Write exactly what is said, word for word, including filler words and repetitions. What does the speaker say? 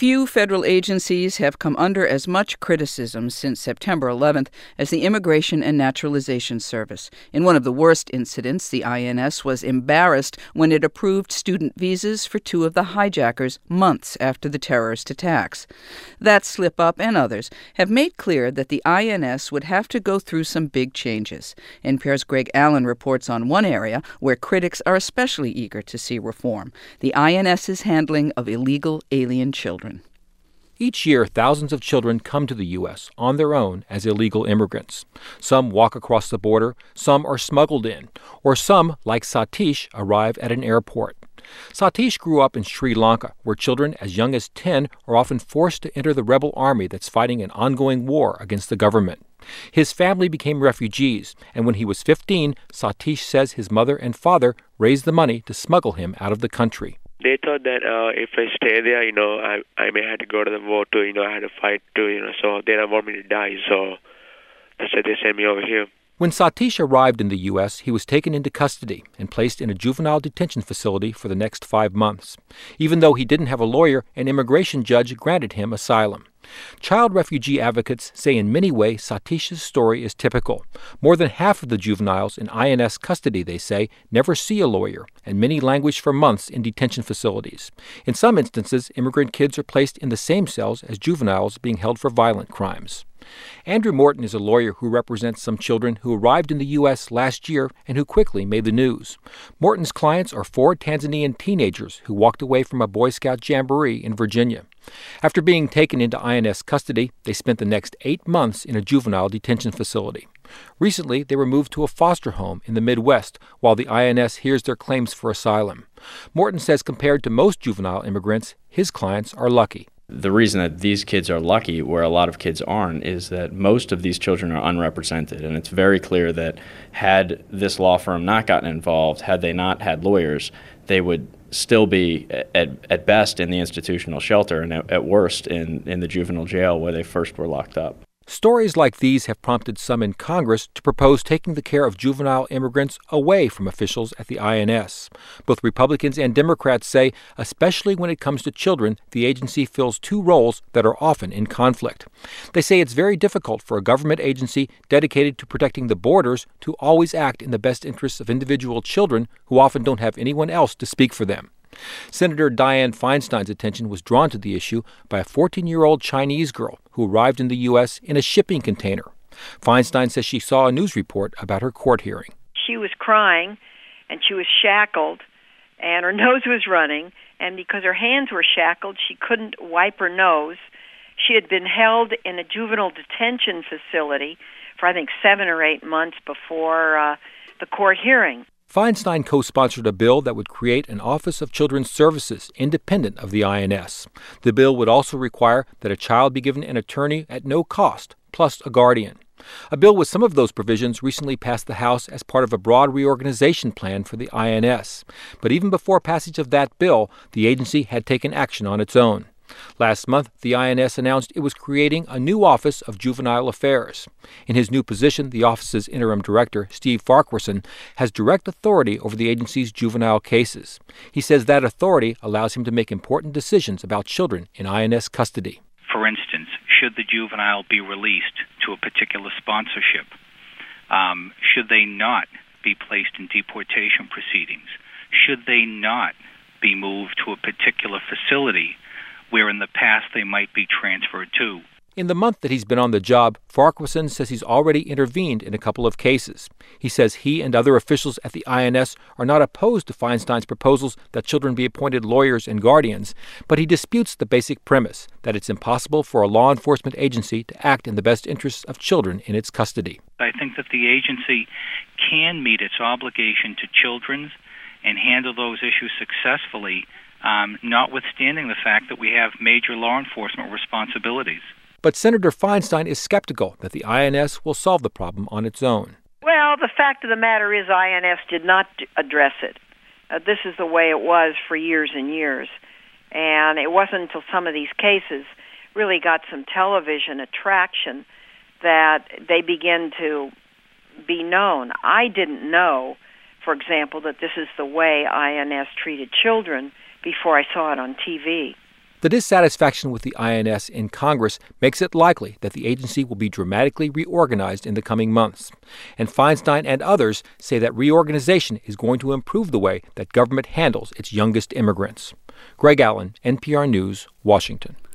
Few federal agencies have come under as much criticism since September eleventh as the Immigration and Naturalization Service. In one of the worst incidents, the I N S was embarrassed when it approved student visas for two of the hijackers months after the terrorist attacks. That slip-up and others have made clear that the I N S would have to go through some big changes. N P R's Greg Allen reports on one area where critics are especially eager to see reform: the INS's handling of illegal alien children. Each year, thousands of children come to the U S on their own as illegal immigrants. Some walk across the border, some are smuggled in, or some, like Satish, arrive at an airport. Satish grew up in Sri Lanka, where children as young as ten are often forced to enter the rebel army that's fighting an ongoing war against the government. His family became refugees, and when he was fifteen, Satish says his mother and father raised the money to smuggle him out of the country. They thought that uh, if I stay there, you know, I I may have to go to the war too, you know, I had to fight too, you know, so they don't want me to die, so that's why they sent me over here. When Satish arrived in the U S, he was taken into custody and placed in a juvenile detention facility for the next five months. Even though he didn't have a lawyer, an immigration judge granted him asylum. Child refugee advocates say in many ways Satish's story is typical. More than half of the juveniles in I N S custody, they say, never see a lawyer, and many languish for months in detention facilities. In some instances, immigrant kids are placed in the same cells as juveniles being held for violent crimes. Andrew Morton is a lawyer who represents some children who arrived in the U S last year and who quickly made the news. Morton's clients are four Tanzanian teenagers who walked away from a Boy Scout jamboree in Virginia. After being taken into I N S custody, they spent the next eight months in a juvenile detention facility. Recently, they were moved to a foster home in the Midwest while the I N S hears their claims for asylum. Morton says compared to most juvenile immigrants, his clients are lucky. The reason that these kids are lucky, where a lot of kids aren't, is that most of these children are unrepresented. And it's very clear that had this law firm not gotten involved, had they not had lawyers, they would still be at, at best in the institutional shelter and at, at worst in, in the juvenile jail where they first were locked up. Stories like these have prompted some in Congress to propose taking the care of juvenile immigrants away from officials at the I N S. Both Republicans and Democrats say, especially when it comes to children, the agency fills two roles that are often in conflict. They say it's very difficult for a government agency dedicated to protecting the borders to always act in the best interests of individual children who often don't have anyone else to speak for them. Senator Dianne Feinstein's attention was drawn to the issue by a fourteen-year-old Chinese girl who arrived in the U S in a shipping container. Feinstein says she saw a news report about her court hearing. She was crying, and she was shackled, and her nose was running, and because her hands were shackled, she couldn't wipe her nose. She had been held in a juvenile detention facility for, I think, seven or eight months before uh, the court hearing. Feinstein co-sponsored a bill that would create an Office of Children's Services independent of the I N S. The bill would also require that a child be given an attorney at no cost, plus a guardian. A bill with some of those provisions recently passed the House as part of a broad reorganization plan for the I N S. But even before passage of that bill, the agency had taken action on its own. Last month, the I N S announced it was creating a new Office of Juvenile Affairs. In his new position, the office's interim director, Steve Farquharson, has direct authority over the agency's juvenile cases. He says that authority allows him to make important decisions about children in I N S custody. For instance, should the juvenile be released to a particular sponsorship? Um, should they not be placed in deportation proceedings? Should they not be moved to a particular facility where in the past they might be transferred to? In the month that he's been on the job, Farquharson says he's already intervened in a couple of cases. He says he and other officials at the I N S are not opposed to Feinstein's proposals that children be appointed lawyers and guardians, but he disputes the basic premise that it's impossible for a law enforcement agency to act in the best interests of children in its custody. I think that the agency can meet its obligation to children and handle those issues successfully, Um, notwithstanding the fact that we have major law enforcement responsibilities. But Senator Feinstein is skeptical that the I N S will solve the problem on its own. Well, the fact of the matter is I N S did not address it. Uh, this is the way it was for years and years. And it wasn't until some of these cases really got some television attraction that they began to be known. I didn't know, for example, that this is the way I N S treated children before I saw it on T V. The dissatisfaction with the I N S in Congress makes it likely that the agency will be dramatically reorganized in the coming months. And Feinstein and others say that reorganization is going to improve the way that government handles its youngest immigrants. Greg Allen, N P R News, Washington.